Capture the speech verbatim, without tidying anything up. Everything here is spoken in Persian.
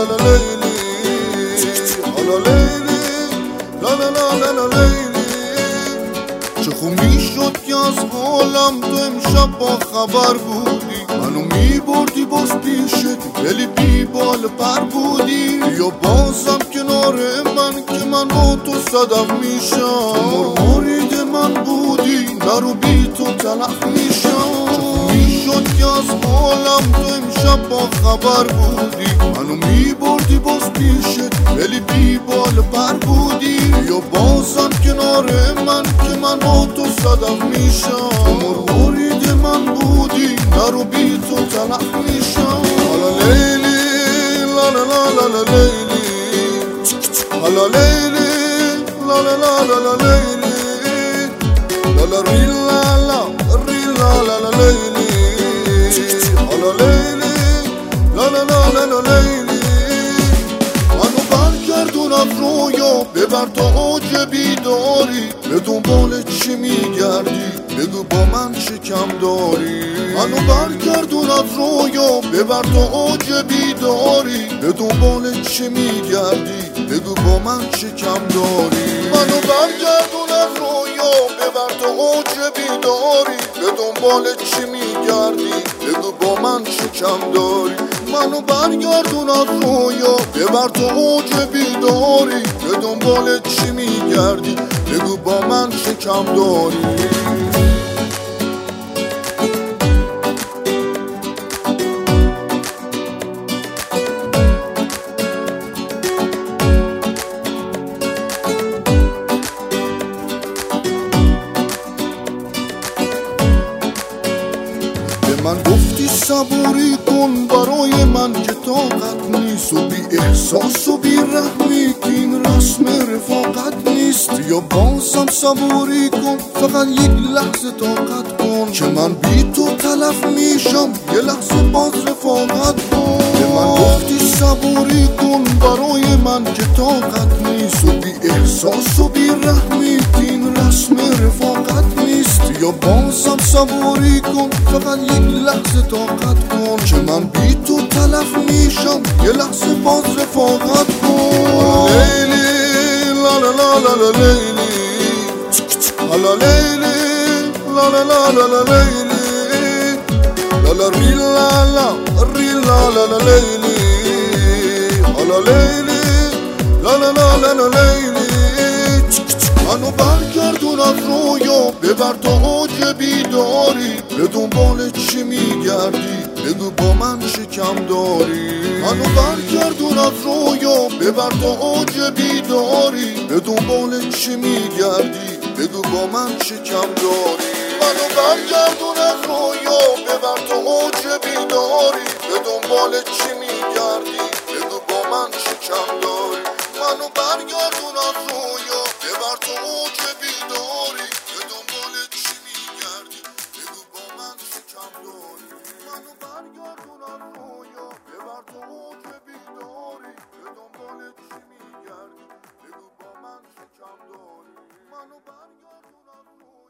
لا لیلی حالا لیلی لا لا لا لا لا لیلی چه خوب میشد که از حالم تو امشب با خبر بودی، منو میبردی باز پیشت ولی بی بال پر بودی. یا بازم کنار من که من با تو صدف میشم، تو مرمارید من بودی نرو بی تو تلخ میشم. چه خوب میشد که از حالم تو امشب با خبر بودی، منو میبردی باز پیشت ولی بی بال پر بودی. یا بازم کنار من که من با تو صدف میشم، تو مرمارید من بودی نرو بی تو تلخ میشم. حالا لیلی لا لا لا لا لا لیلی حالا لیلی لا لا لا لا لا لیلی لا لا ری لا لا ری لا لا لا لیلی حالا لیلی لا لا لا لا لا لیلی منو برگردون از رویا ببر تا اوج بیداری، به دنبال چی میگردی بگو با من چه کم داری. منو برگردون از رویا ببر تا اوج بیداری، به دنبال چی میگردی بگو با من چه کم داری. منو برگردون از رویا ببر تا اوج بیداری، به دنبال چی میگردی بگو با من چه کم داری. منو برگردون از رویا ببر تا اوج بیداری، به دنبال چی میگردی بگو با من چه کم داری. من گفتی صبوری کن برای من که طاقت نیست، و بی احساس و بی رحمی که این رسم رفاقت نیست. یا بازم صبوری کن فقط یک لحظه طاقت کن که من بی تو تلف میشم، یه لحظه باز رفاقت کن. من گفتی صبوری کن برای من که طاقت نیست، و بی احساس و بی رحمی که این رسم رفاقت نیست. یا بازم صبوری کن فقط یک لحظه طاقت کن که من بی تو تلف میشم، یه لحظه باز رفاقت کن. لیلی لا لا لا لا لا لیلی حالا لیلی لا لا لا لا لا لیلی لا لا ری لا لا ری لا لا لا لیلی حالا لیلی لا لا لا لا لا لیلی منو برگردون از رویا ببر تا اوج بیداری، به دنبال چی میگردی بگو با من چه کم داری. منو برگردون از رویا ببر تا اوج بیداری، به دنبال چی میگردی بگو با من چه کم داری. منو برگردون از رویا ببر تا اوج بیداری، به دنبال چی میگردی بگو با من چه کم داری. منو برگردون از رویا ببر تا اوج بیداری، به دنبال چی میگردی بگو با من چه کم داری. منو برگردون از رویا ببر تا اوج بیداری، به دنبال چی میگردی بگو با من چه کم داری. منو برگردون از رویا